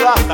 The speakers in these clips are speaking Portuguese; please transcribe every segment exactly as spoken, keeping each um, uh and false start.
Jota.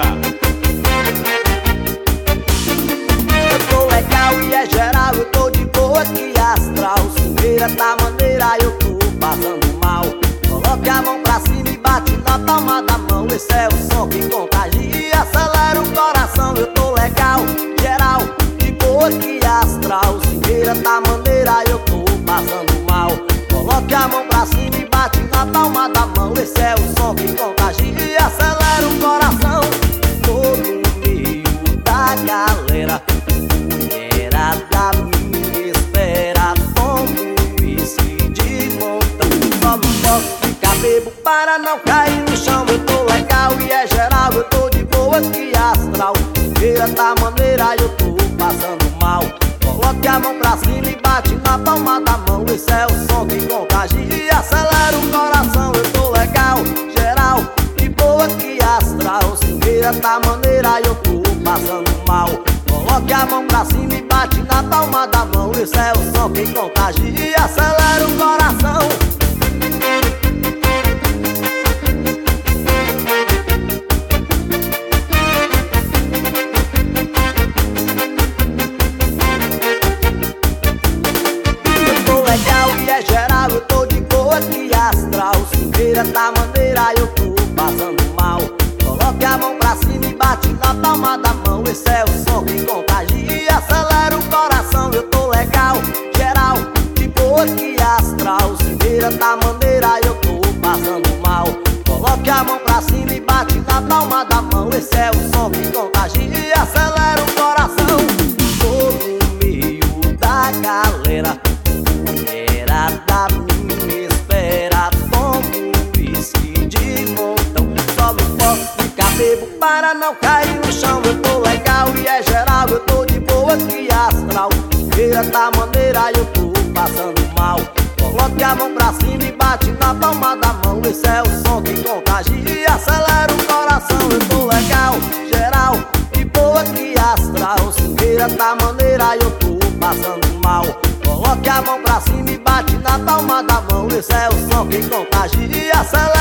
Eu tô legal e é geral, eu tô de boa que astral. Cingueira tá maneira, eu tô passando mal. Coloque a mão pra cima e bate na palma da mão. Esse é o som que contagia, acelera o coração. Eu tô legal, geral, de boa que astral. Cingueira tá maneira, eu tô passando mal. Coloque a mão pra cima e bate na palma da mão. Esse é o som que contagia, acelera o coração. Tô no meio da galera, mulherada me espera. Tomo whisky de montão, só não posso ficar bebo para não cair no chão. Eu tô legal e é geral, eu tô de boa que astral. Feira tá maneira, eu tô passando mal. Coloque a mão pra cima e bate na palma da mão. Esse é o som que contagia, acelera o coração. Eu tô legal, geral, de boa que astral. Cingueira tá maneira, eu tô passando mal. Coloque a mão pra cima e bate na palma da mão. Esse é o som que contagia, acelera o coração. É geral, eu tô de boa que astral. Cingueira tá maneira, eu tô passando mal. Coloque a mão pra cima e bate na palma da mão. Esse é o som que contagia, acelera o coração. Eu tô legal, geral, de boa que astral. Cingueira tá maneira, eu tô passando mal. Coloque a mão pra cima e bate na palma da mão. Esse é o som que contagia, acelera o coração. Tô no meio da galera, mulherada me espera. Tomo whisky de montão, só não posso ficar bebo para não cair no chão. Eu tô legal e é geral, eu tô de boa que astral. Feira tá maneira, eu tô passando mal. Coloque a mão pra cima e bate na palma da mão. Esse é o som que contagia, acelera o coração. Eu tô legal, geral, de boa que astral. Cingueira tá maneira, eu tô passando mal. Coloque a mão pra cima e bate na palma da mão. Esse é o som que contagia, acelera